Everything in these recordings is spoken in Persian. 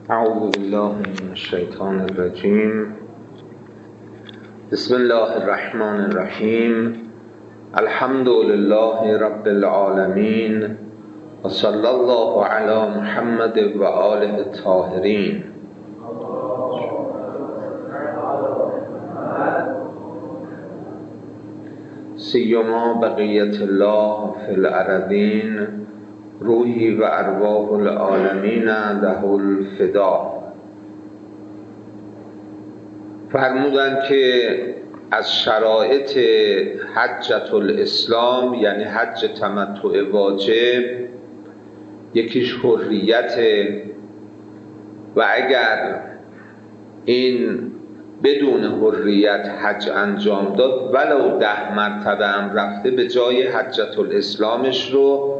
اعوذ بالله من الشیطان الرجیم. بسم الله الرحمن الرحیم. الحمد لله رب العالمین و صلی الله علی محمد و آله الطاهرین. سیما بقیت الله فی الارضین، روحی و ارواح العالمین له الفدا. فرمودند که از شرایط حجة الاسلام یعنی حج تمتع واجب یکیش حریت، و اگر این بدون حریت حج انجام داد ولو 10 مرتبه هم رفته به جای حجة الاسلامش رو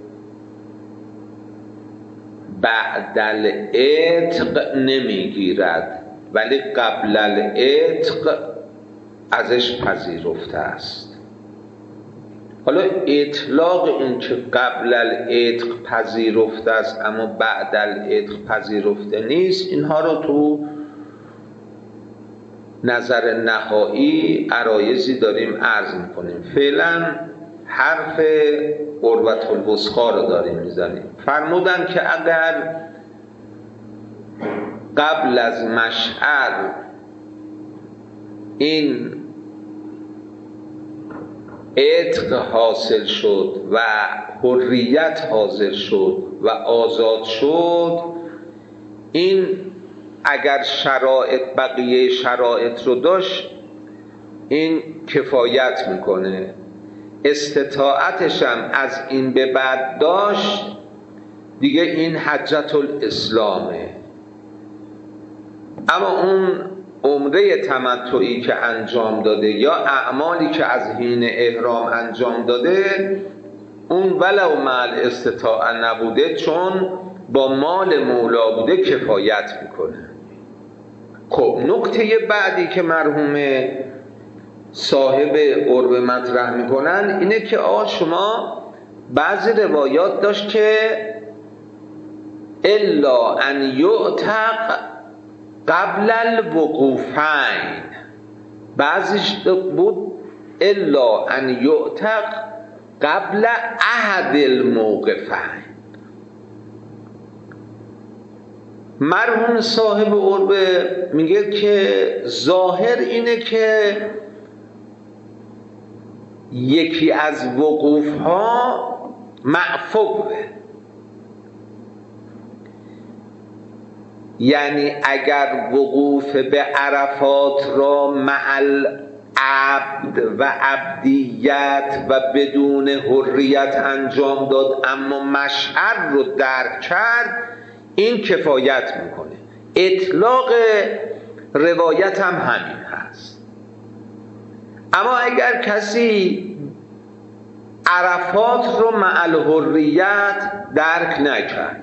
بعد العتق نمیگیرد، ولی قبل العتق ازش پذیرفته است. حالا اطلاق این که قبل العتق پذیرفته است اما بعد العتق پذیرفته نیست، اینها رو تو نظر نهایی عرایضی داریم عرض میکنیم. فعلا حرف عروة الوثقی رو داریم میزنیم. فرمودن که اگر قبل از مشعر این عتق حاصل شد و حریت حاصل شد و آزاد شد، این اگر بقیه شرایط رو داشت این کفایت میکنه. استطاعتش هم از این به بعد داشت، دیگه این حجة الاسلامه. اما اون عمره تمتعی که انجام داده یا اعمالی که از حین احرام انجام داده، اون ولو مع الاستطاعه نبوده، چون با مال مولا بوده، کفایت میکنه. خب نکته بعدی که مرحوم صاحب عربه مطرح میکنن اینه که شما بعضی روایات داشت که الا ان یعتق قبل الوقوفین، بعضیش بود الا ان یعتق قبل احد الموقفین. مرحوم صاحب عربه میگه که ظاهر اینه که یکی از وقوف ها معفوه، یعنی اگر وقوف به عرفات را مع العبد و عبدیت و بدون حریت انجام داد اما مشعر رو درک کرد، این کفایت میکنه. اطلاق روایت هم همین هست. اما اگر کسی عرفات رو مع الحریت درک نکرد،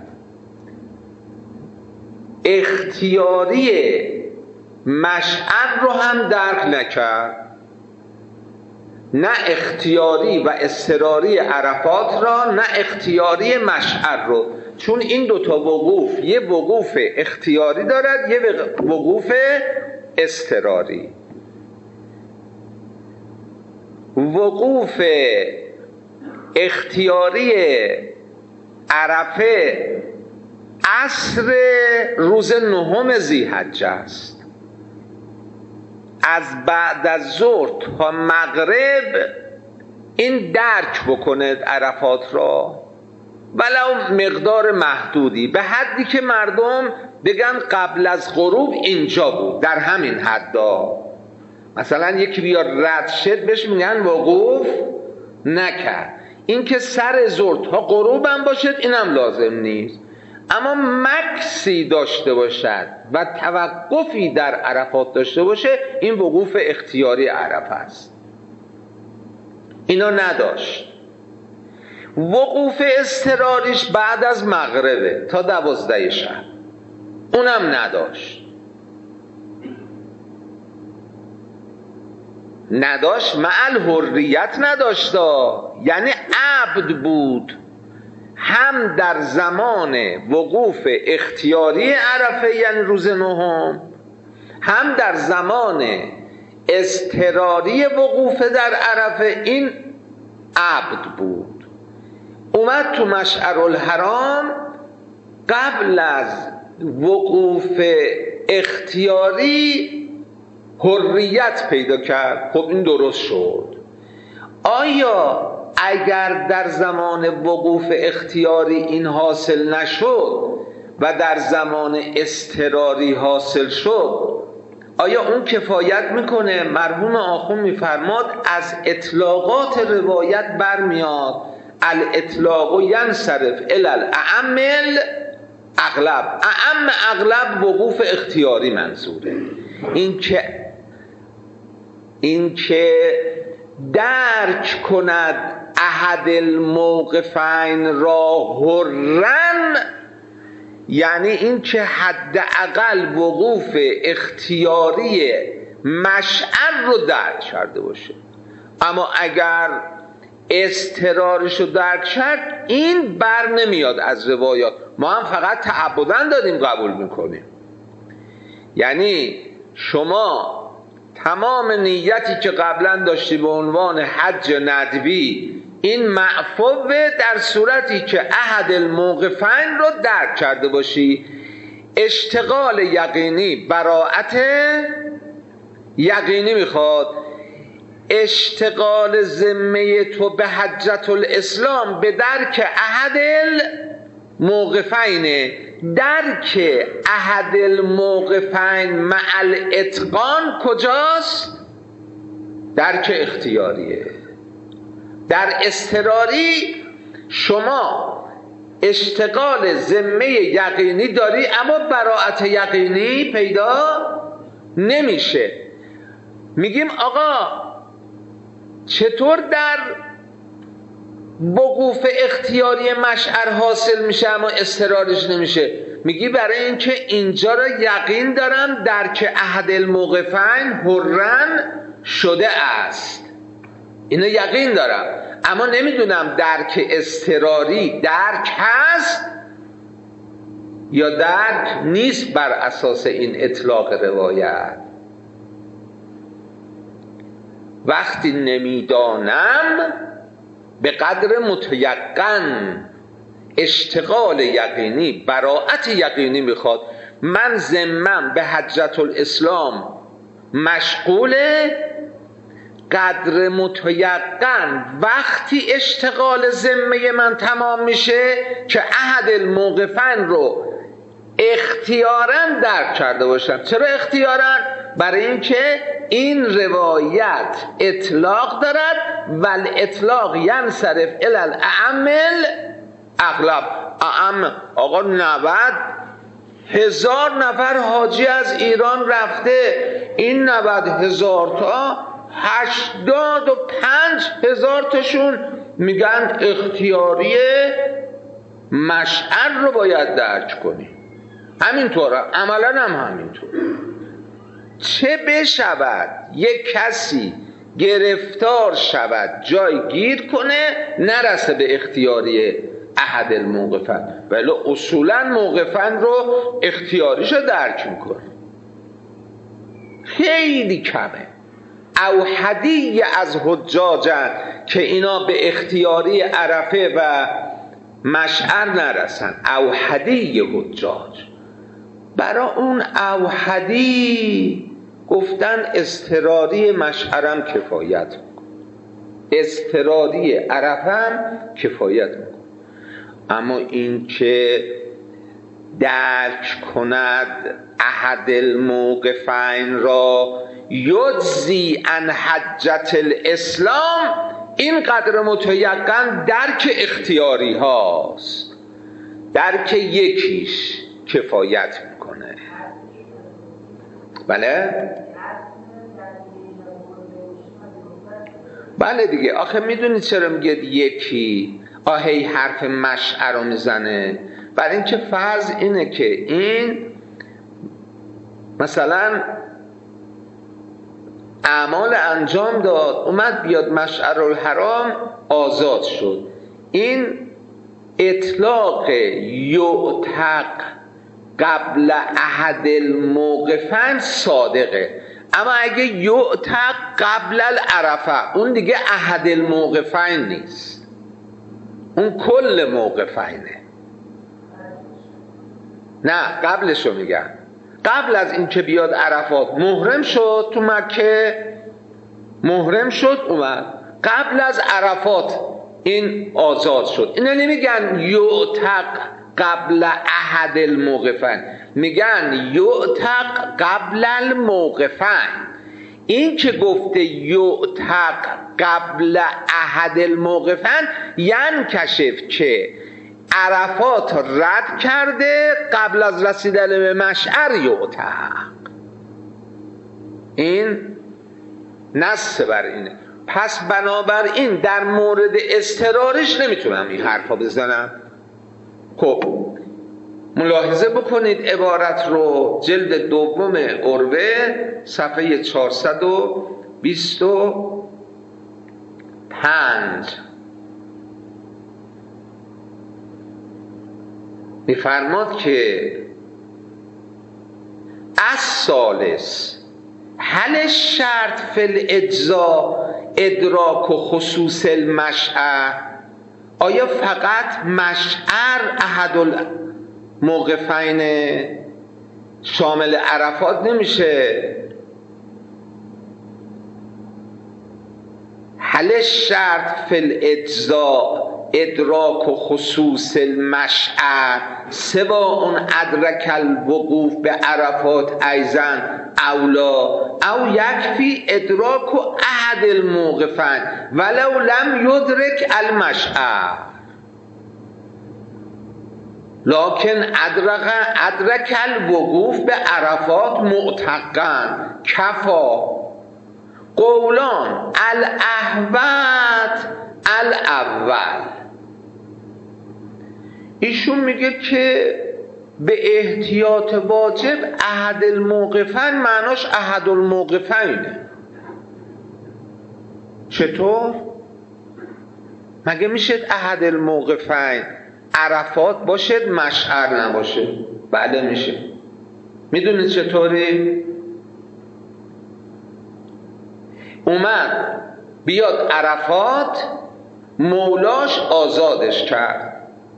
اختیاری مشعر رو هم درک نکرد، نه اختیاری و اضطراری عرفات را نه اختیاری مشعر رو، چون این دوتا وقوف یه وقوف اختیاری دارد یه وقوف اضطراری. وقوف اختیاری عرفه عصر روز 9 ذی‌حجه است، از بعد از ظهر تا مغرب این درک بکنه عرفات را ولو مقدار محدودی، به حدی که مردم بگن قبل از غروب اینجا بود، در همین حدا. مثلا یکی بیا رد شد بهش میگن وقوف نکرد. این که سر ظهر تا غروب هم باشد اینم لازم نیست، اما مکسی داشته باشد و توقفی در عرفات داشته باشه، این وقوف اختیاری عرفه است. اینا نداشت. وقوف اضطراریش بعد از مغربه تا 12 شب، اونم نداشت. مع الحریت نداشت، یعنی عبد بود، هم در زمان وقوف اختیاری عرفه یعنی روز نهم، هم در زمان اضطراری وقوف در عرفه این عبد بود. اومد تو مشعر الحرام قبل از وقوف اختیاری حریت پیدا کرد. خب این درست شد. آیا اگر در زمان وقوف اختیاری این حاصل نشد و در زمان اضطراری حاصل شد، آیا اون کفایت میکنه؟ مرحوم آخوند میفرماد از اطلاقات روایت برمیاد الاطلاق ینصرف الی الاعم الاغلب. اعم اغلب وقوف اختیاری منظوره. این که درک کند احد الموقفین را حرن، یعنی این که حداقل وقوف اختیاری مشعر رو درک کرده باشه. اما اگر اضطرارش رو درک کرد این بر نمیاد از روایات. ما هم فقط تعبداً دادیم قبول میکنیم. یعنی شما تمام نیتی که قبلا داشتی به عنوان حج ندبی این معفوه در صورتی که احد الموقفین رو درک کرده باشی. اشتغال یقینی براءت یقینی میخواد. اشتغال ذمه تو به حجت الاسلام به درک احد الموقفین. درک احد الموقفین مع الاتقان کجاست؟ درک اختیاریه. در اضطراری شما اشتغال ذمه یقینی داری اما براءت یقینی پیدا نمیشه. میگیم آقا چطور در وقوف اختیاری مشعر حاصل میشه اما اضطرارش نمیشه؟ میگی برای اینکه اینجا را یقین دارم درک احد الموقفین حرن شده است، اینو یقین دارم، اما نمیدونم درک اضطراری درک هست یا درک نیست بر اساس این اطلاق روایت. وقتی نمیدانم به قدر متیقن اشتغال یقینی براءت یقینی میخواد. من ذمم به حجت الاسلام مشغوله، قدر متیقن وقتی اشتغال ذمه من تمام میشه که احد الموقفین رو اختیاراً درک کرده باشم. چرا اختیاراً؟ برای اینکه این روایت اطلاق دارد و الاطلاق ینصرف الی الاعم الاغلب. اعم آقا 90,000 نفر حاجی از ایران رفته، این 90,000 تا 85,000 تاشون میگن اختیاری مشعر رو باید درک کنی. همینطوره، عملا هم همینطور. چه بشود یک کسی گرفتار شود جای گیر کنه نرسه به اختیاری احد الموقفین، ولی اصولا موقفین رو اختیاریشو درک میکنه. خیلی کمه. اوحدی از حجاجن که اینا به اختیاری عرفه و مشعر نرسن. اوحدی حجاج. برای اون اوحدی گفتن اضطراری مشعرم کفایت میکن، اضطراری عرفم کفایت میکن. اما این که درک کند احد الموقفین را یجزی عن حجت الاسلام، این قدر متیقن درک اختیاری هاست. درک یکیش کفایت میکنه. بله دیگه. آخه میدونید چرا میگه یکی؟ آهی حرف مشعر رو میزنه برای اینکه فرض اینه که این مثلا اعمال انجام داد، اومد بیاد مشعر الحرام آزاد شد، این اطلاق یعتق قبل احد الموقفین صادقه، اما اگه یعتق قبل العرفه اون دیگه احد الموقفین نیست، اون کل موقفینه. نه قبلشو میگن، قبل از این که بیاد عرفات محرم شد، تو مکه محرم شد اومد، قبل از عرفات این آزاد شد. اینا نمیگن یعتق قبل احد الموقفین، میگن یعتق قبل الموقفین. این که گفته یعتق قبل احد الموقفین یعنی کشف که عرفات رد کرده، قبل از رسیدن به مشعر یعتق. این نص بر اینه. پس بنابراین در مورد اضطرارش نمیتونم این حرفا بزنم. خب ملاحظه بکنید عبارت رو، جلد دوم عروه صفحه 425 میفرماد که الثالث هل الشرط فی الاجزاء ادراک و خصوص المشعر، آیا فقط مشعر احد الموقفین شامل عرفات نمیشه؟ هل الشرط فی الاجزاء ادراک و خصوص المشعر سواء ادرک الوقوف به عرفات ایضا اولا او یکفی ادراک و احد الموقفین ولو لم یدرک المشعر لکن ادرک الوقوف به عرفات معتقا کفا. قولان الاحوط الاول، ایشون میگه که به احتیاط واجب احد الموقفین معناش احد الموقفینه. چطور؟ مگه میشه احد الموقفین عرفات باشد مشعر نباشه؟ بله میشه. میدونید چطوری؟ اومد بیاد عرفات، مولاش آزادش کرد،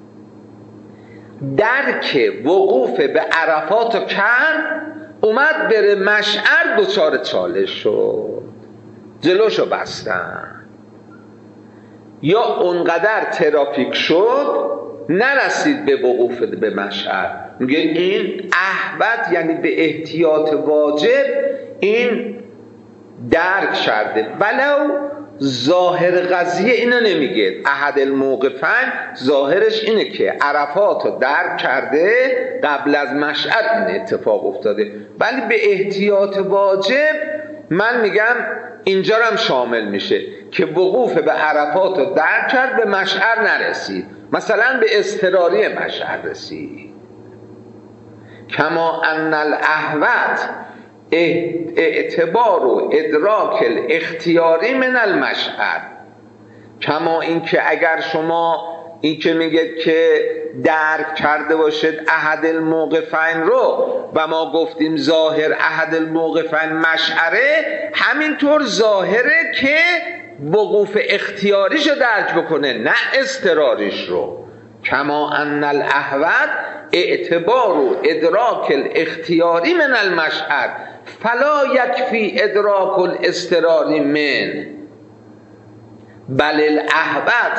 درک وقوف به عرفات رو کرد، اومد بره مشعر، دچار چالش شد، جلوشو بستن، یا اونقدر ترافیک شد نرسید به وقوف به مشعر. میگه این احوط یعنی به احتیاط واجب این درک کرده، ولو ظاهر قضیه اینو نمیگه. احد الموقفین ظاهرش اینه که عرفات رو درک کرده، قبل از مشعر این اتفاق افتاده، ولی به احتیاط واجب من میگم اینجا هم شامل میشه که وقوف به عرفات رو درک کرد، به مشعر نرسید، مثلا به اضطراری مشعر رسید. کما ان الاحوط اعتبار و ادراک الاختیاری من المشعر، کما اینکه اگر شما این که میگه که درک کرده باشد احد الموقفین رو و ما گفتیم ظاهر احد الموقفین مشعره، همینطور ظاهره که وقوف اختیاریش رو درک بکنه نه اضطراریش رو. کما ان الاحوط اعتبار و ادراک الاختیاری من المشعر فلا یکفی ادراک الاضطراری من بل الاحوط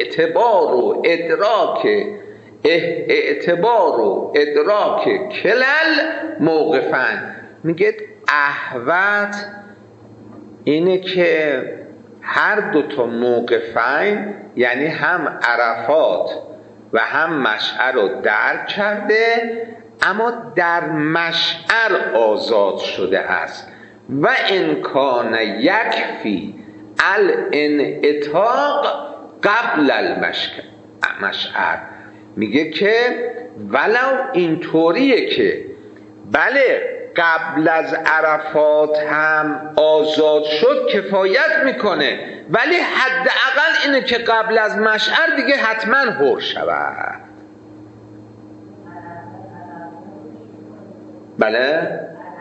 اعتبار و ادراک کلل موقفن. میگه احوط اینه که هر دوتا موقفین یعنی هم عرفات و هم مشعر رو درک کرده، اما در مشعر آزاد شده است و امکان یکفی الانعتاق قبل المشعر. میگه که ولو اینطوریه که بله قبل از عرفات هم آزاد شد کفایت میکنه، ولی حداقل اینه که قبل از مشعر دیگه حتما حر شود. بله،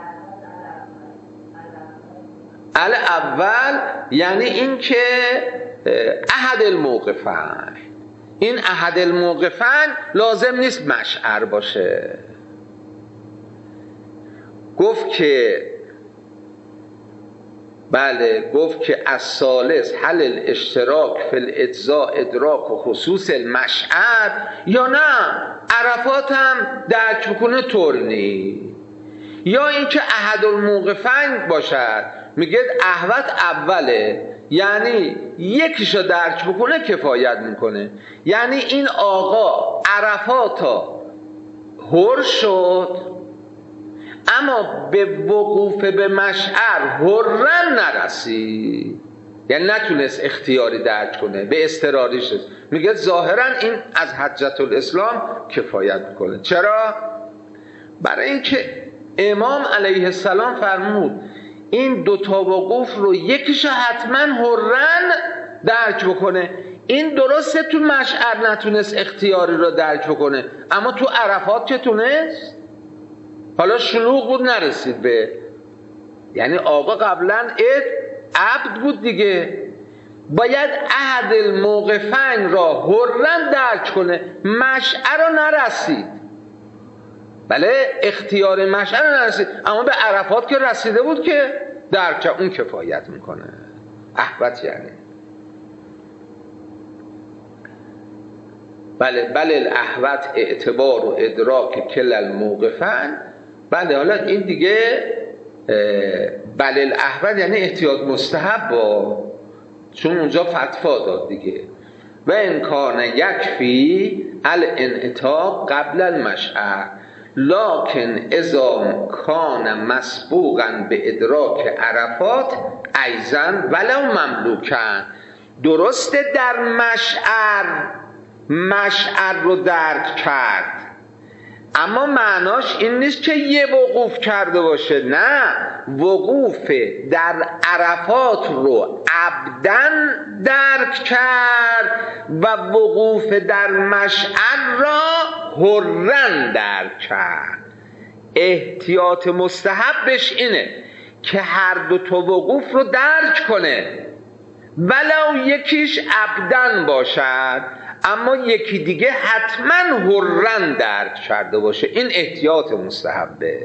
اول یعنی این که احد الموقفین، این احد الموقفین لازم نیست مشعر باشه. گفت که بله، گفت که الثالث هل الاشتراک فی الاجزاء ادراک و خصوص المشعر، یا نه عرفات هم درک بکنه طور نی، یا اینکه احد الموقفین باشد. میگه احوت اوله، یعنی یکیشو درک بکنه کفایت میکنه. یعنی این آقا عرفاتا حر شد، اما به وقوف به مشعر حرن نرسید، یعنی نتونست اختیاری درک کنه، به اضطراری شد. میگه ظاهرا این از حجت الاسلام کفایت میکنه. چرا؟ برای اینکه امام علیه السلام فرمود این دوتا وقوف رو یکیش حتما حرن درک بکنه. این درسته تو مشعر نتونست اختیاری رو درک بکنه، اما تو عرفات که تونست. حالا شلوغ بود نرسید به، یعنی آقا قبلا عبد بود دیگه، باید احد الموقفین را حرن درک کنه، مشعر رو نرسید. بله، اختیار مشعر رو نرسید، اما به عرفات که رسیده بود که درک اون کفایت میکنه. احوت یعنی بله الاحوت اعتبار و ادراک کل الموقفین. بله، حالا این دیگه بله الاحوت یعنی احتیاط مستحب با، چون اونجا فتوا داد دیگه. و ان کان یکفی الانعتاق قبل المشعر لکن اذا کان مسبوقا به ادراک عرفات ایضا ولو مملوکن. درسته در مشعر رو درک کرد، اما معناش این نیست که یه وقوف کرده باشه، نه، وقوف در عرفات رو عبدن درک کرد و وقوف در مشعر را حرن درک کرد. احتیاط مستحبش اینه که هر دو تا وقوف رو درک کنه، ولو یکیش عبدن باشد، اما یکی دیگه حتما حرن درک کرده باشه. این احتیاط مستحبه.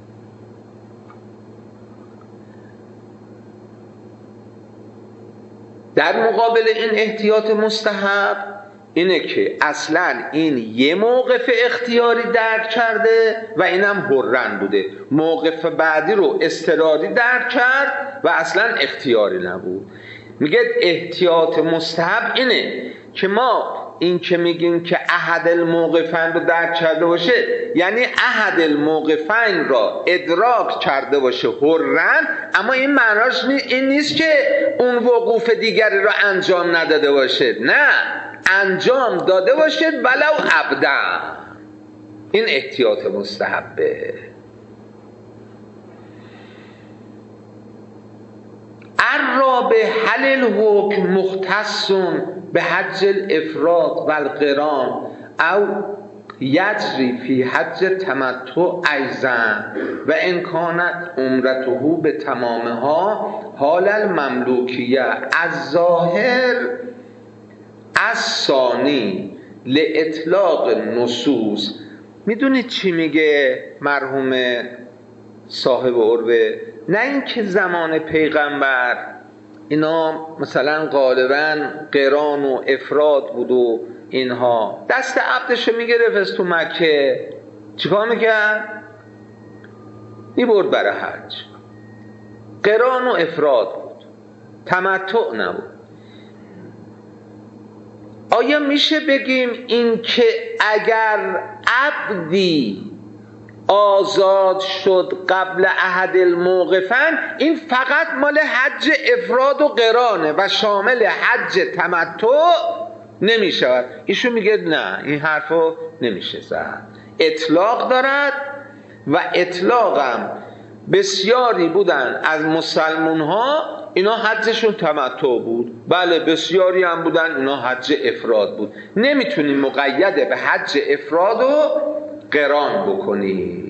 در مقابل این احتیاط مستحب اینه که اصلا این یه موقف اختیاری درک کرده و اینم حرن بوده، موقف بعدی رو اضطراری درک کرد و اصلا اختیاری نبود. میگه احتیاط مستحب اینه که ما این که میگیم که احد الموقفین رو درک کرده باشه، یعنی احد الموقفین را ادراک کرده باشه حرن، اما این معناش این نیست که اون وقوف دیگری را انجام نداده باشه، نه، انجام داده باشه ولو عبدا. این احتیاط مستحبه. الرابع هل الحکم مختص به حج الافراد و القران او یجری فی حج تمتع ایضا و ان کانت عمرته به تمامها حال المملوکیه الظاهر الثانی لاطلاق النصوص. میدونید چی میگه مرحوم صاحب عروه؟ نه اینکه زمان پیغمبر اینا مثلا غالبا قران و افراد بود و اینها، دست عبدشو میگرفت از تو مکه، چیکار میکرد؟ میبرد برای حج. قران و افراد بود، تمتع نبود. آیا میشه بگیم این که اگر عبدی آزاد شد قبل احد الموقفین، این فقط مال حج افراد و قرانه و شامل حج تمتع نمی شود؟ ایشون میگه نه، این حرفو نمیشه زد، اطلاق دارد و اطلاقم بسیاری بودن از مسلمون ها اینا حجشون تمتع بود، بله بسیاری هم بودن اینا حج افراد بود. نمیتونی مقیده به حج افراد و قران بکنی.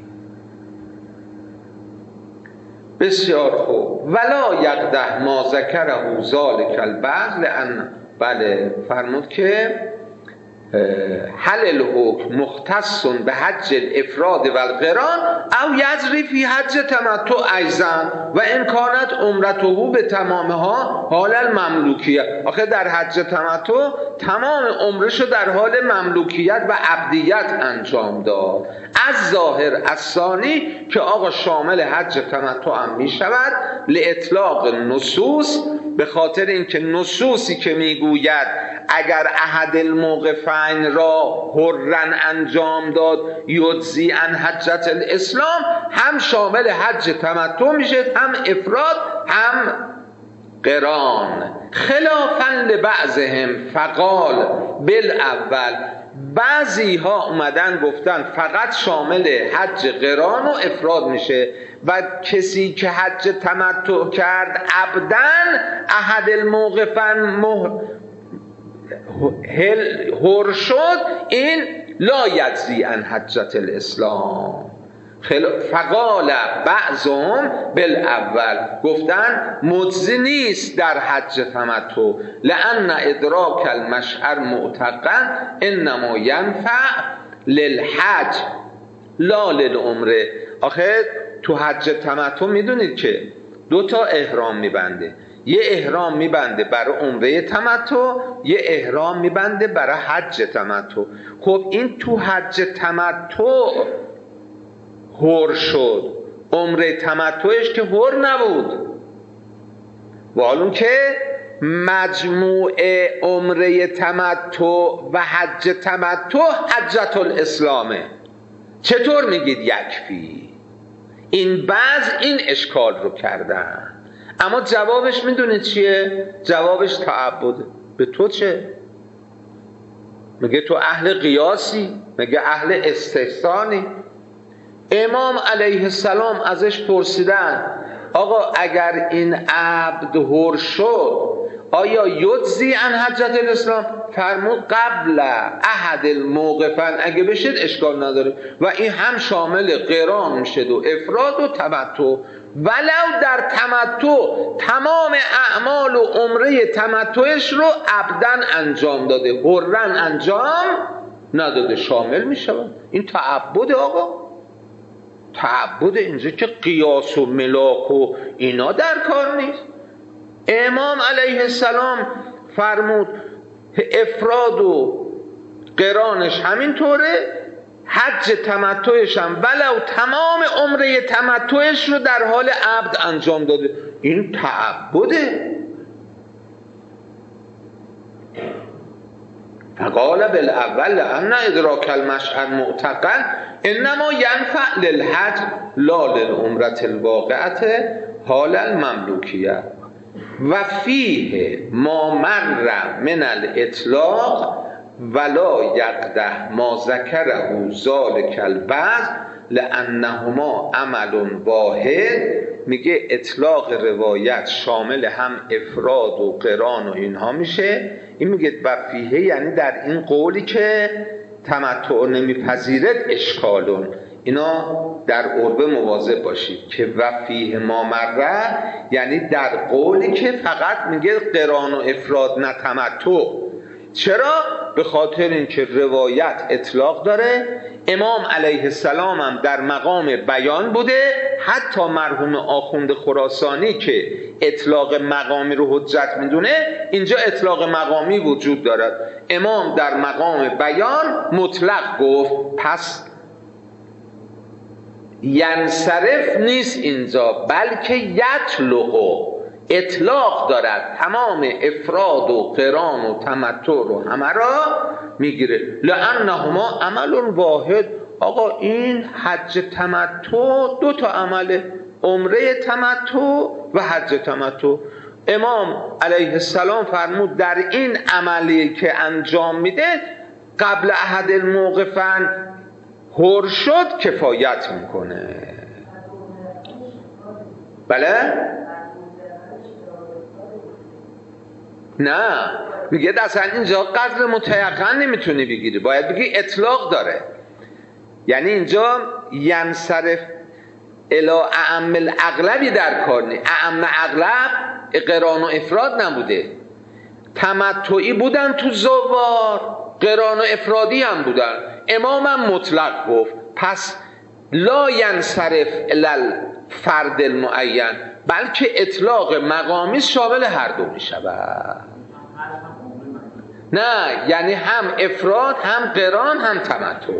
بسیار خوب. ولا یقدح ما ذکره ذلک البعض لان، بله فرمود که هل الحکم مختص به حج الافراد و القران او یجری فی حج تمتع ایضا و ان کانت عمرته به تمامها حال المملوکیه. آخه در حج تمتع تمام عمرشو در حال مملوکیت و عبدیت انجام داد. از ظاهر از ثانی که آقا شامل حج تمتع هم می شود لاطلاق نصوص، به خاطر اینکه نصوصی که میگوید اگر احد الموقفین را حرن انجام داد یجزی عن حجت الاسلام، هم شامل حج تمتع میشه، هم افراد هم قران. خلافا لبعضهم فقال بالاول، بعضی ها اومدن گفتن فقط شامل حج قران و افراد میشه و کسی که حج تمتع کرد عبدن احد الموقفن هر شد، این لا یجزی عن حجت الاسلام. فقال بعضهم بالاول، گفتن مجزی نیست در حج تمتع، لان ادراک المشعر معتقا انما ینفع للحج لا للعمره. آخه تو حج تمتع میدونید که 2 احرام میبنده، یه احرام میبنده برای عمره تمتع، یه احرام میبنده برای حج تمتع. خب این تو حج تمتع حر شد، عمره تمتعش که حر نبود، و حالون که مجموع عمره تمتع و حج تمتع حجت الاسلامه. چطور میگید یکفی؟ این بعض این اشکال رو کردن، اما جوابش میدونید چیه؟ جوابش تعبده. به تو چه؟ میگه تو اهل قیاسی؟ میگه اهل استحسانی؟ امام علیه السلام ازش پرسیدن آقا اگر این عبد حر شد آیا یجزی عن حجت الاسلام؟ فرمود قبل احد الموقفن، اگه بشید اشکال نداره و این هم شامل قران میشه و افراد و تمتع، ولو در تمتع تمام اعمال و عمره تمتعش رو عبدن انجام داده، حرن انجام نداده، شامل میشود. این تعبد آقا، تعبد. اینجا که قیاس و ملاک و اینا در کار نیست. امام علیه السلام فرمود افراد و قرانش همینطوره، حج تمتعش هم ولو تمام عمره تمتعش رو در حال عبد انجام داده. این تعبده. فقال بالاول ان ادراک المشعر معتقا انما ینفع للحج لا للعمره الواقعه حال المملوکیه و فیه ما مر من الاطلاق ولا یقدح ما ذکره ذلک البعض لانهما عمل واحد. میگه اطلاق روایت شامل هم افراد و قران و اینها میشه. این میگه و فیه یعنی در این قولی که تمتع نمیپذیرد اشکالون، اینا در عربه مواظب باشید که وفیه ما مره یعنی در قولی که فقط میگه قران و افراد نه تمتع. چرا؟ به خاطر اینکه روایت اطلاق داره. امام علیه السلام هم در مقام بیان بوده، حتی مرحوم آخوند خراسانی که اطلاق مقامی رو حجت میدونه اینجا اطلاق مقامی وجود دارد. امام در مقام بیان مطلق گفت، پس ینصرف نیست اینجا، بلکه یطلق، اطلاق دارد، تمام افراد و قران و تمتع رو همه را میگیره. لانهما عمل واحد. آقا این حج تمتع 2 عمله، عمره تمتع و حج تمتع. امام علیه السلام فرمود در این عملی که انجام میده قبل احد الموقفن حر شد کفایت میکنه. بله؟ نه، میگه اصلا اینجا قدر متیقن نمیتونی بگیری، باید بگی اطلاق داره. یعنی اینجا ینصرف الی اعم الاغلبی در کار نیست. اعم اغلب قران و افراد نبوده، تمتعی بودن تو زوار، قران و افرادی هم بودن. امام هم مطلق گفت پس لا ینصرف الی الفرد المعین، بلکه اطلاق مقامی شامل هر دو می شود. نه، یعنی هم افراد هم قران هم تمتع.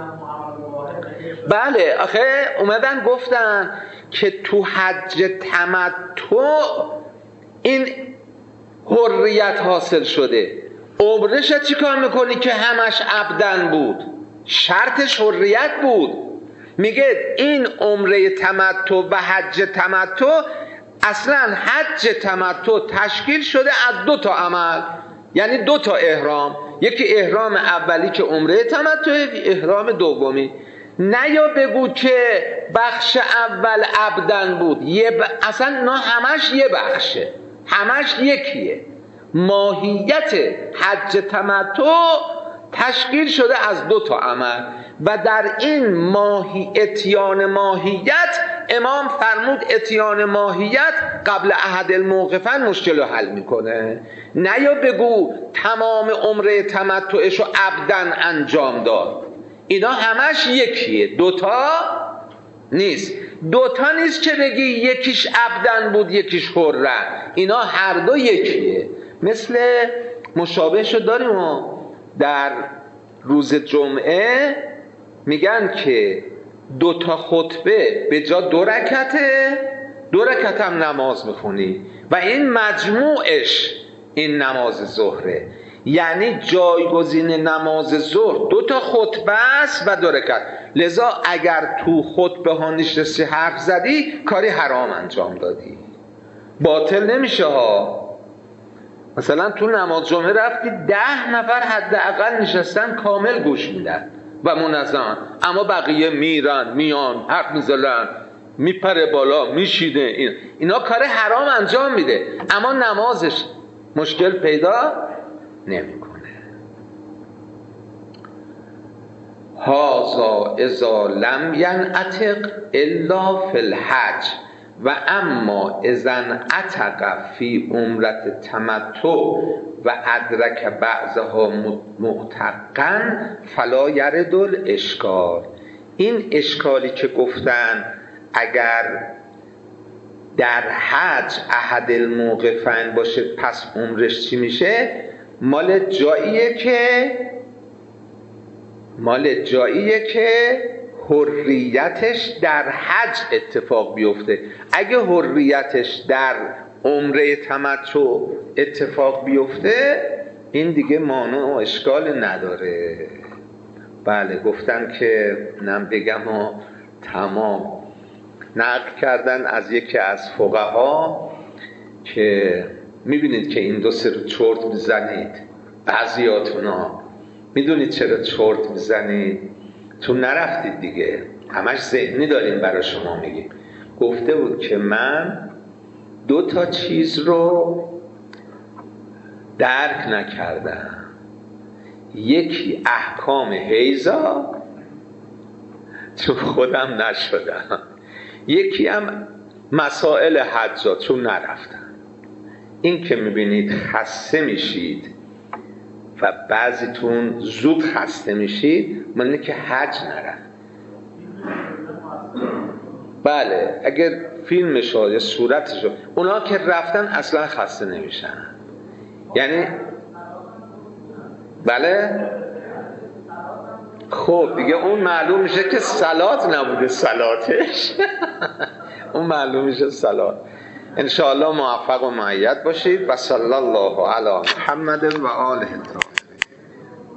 بله، آخه اومدن گفتن که تو حج تمتع این حریت حاصل شده. عمرش چی کار میکنی که همش عبدن بود؟ شرطش حریت بود. میگه این عمره تمتع و حج تمتع، اصلا حج تمتع تشکیل شده از 2 تا عمل، یعنی 2 تا احرام. یکی احرام اولی که عمره تمتع، احرام دومی. نه یا بگو که بخش اول عبدن بود، اصلا نه، همش یه بخشه، همش یکیه. ماهیت حج تمتع تشکیل شده از 2 تا عمل و در این اتیان ماهیت، امام فرمود اتیان ماهیت قبل احد الموقفن مشکل رو حل میکنه. نه یا بگو تمام عمره تمتعش رو عبدن انجام داد، اینا همش یکیه، 2 تا نیست. 2 تا نیست که بگی یکیش عبدن بود یکیش حره، اینا هر دو یکیه. مثل مشابهشو داریم و در روز جمعه میگن که 2 تا خطبه به جا 2 رکعته، 2 رکعت هم نماز میخونی و این مجموعش این نماز ظهره. یعنی جایگزین نماز ظهر 2 تا خطبه است و 2 رکعت. لذا اگر تو خطبه ها نشستی حرف زدی، کاری حرام انجام دادی، باطل نمیشه ها. مثلا تو نماز جمعه رفتی 10 نفر حداقل نشستن کامل گوش میدن و منظم، اما بقیه میرن میان حرف میزنن، میپره بالا میشیده، اینا کار حرام انجام میده، اما نمازش مشکل پیدا نمیکنه. هذا اذا لم ينعتق الا فی الحج و اما اذا انعتق فی عمرة تمتع و ادرک بعضها معتقا فلا یرد الاشکال. این اشکالی که گفتن اگر در حج احد الموقفین باشه پس عمرش چی میشه، مال جاییه که حریتش در حج اتفاق بیفته. اگه حریتش در عمره تمتع اتفاق بیفته، این دیگه مانع و اشکال نداره. بله، گفتن که نم بگم و تمام. نقل کردن از یکی از فقها که میبینید که این 2-3 رو چرت میزنید، بعضیاتونا میدونید چرا چرت میزنید؟ تو نرفتید دیگه، همش ذهنی داریم برای شما میگیم. گفته بود که من 2 تا چیز رو درک نکردم، یکی احکام حیضا چون خودم نشدم، یکی هم مسائل حجا چون نرفتم. این که میبینید خسته میشید و بعضیتون زود خسته میشید، من اینه که حج نرفت. بله، اگر فیلمشو یا صورتشو، اونا که رفتن اصلا خسته نمیشن. یعنی بله، خب دیگه اون معلوم میشه که صلات نبوده صلاتش اون معلوم میشه صلات. انشاءالله موفق و مؤید باشید و صلی الله علی محمد و آله الطاهرین.